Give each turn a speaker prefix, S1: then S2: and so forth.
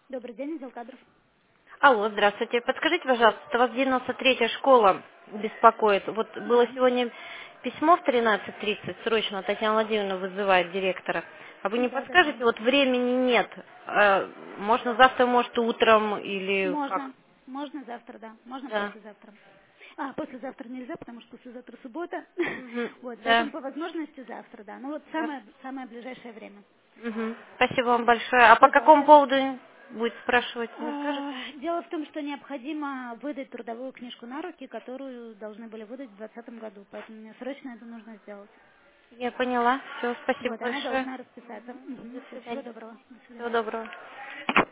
S1: Добрый день, отдел кадров.
S2: Алло, здравствуйте. Подскажите, пожалуйста, вас 93-я школа беспокоит. Вот было
S1: Да.
S2: сегодня письмо в 13:30, срочно Татьяна Владимировна вызывает директора. А вы не
S1: Да, да, да.
S2: подскажете, вот времени нет. Можно завтра, может, утром или как?
S1: Можно. Можно завтра, да. Можно
S2: Да.
S1: послезавтра. Послезавтра нельзя, потому что послезавтра суббота.
S2: Мгм,
S1: Вот,
S2: да.
S1: поэтому по возможности завтра, да. Ну вот
S2: Хорошо.
S1: самое ближайшее время.
S2: Мгм. Спасибо вам большое. А по какому
S1: Пожалуйста.
S2: поводу будет спрашивать, не скажете?
S1: Дело в том, что необходимо выдать трудовую книжку на руки, которую должны были выдать в 2020 году. Поэтому мне срочно это нужно сделать.
S2: Я поняла. Все, спасибо
S1: Вот, она
S2: большое.
S1: должна расписаться.
S2: До
S1: Всё, всего
S2: свидания.
S1: доброго. До
S2: Всего
S1: свидания.
S2: доброго.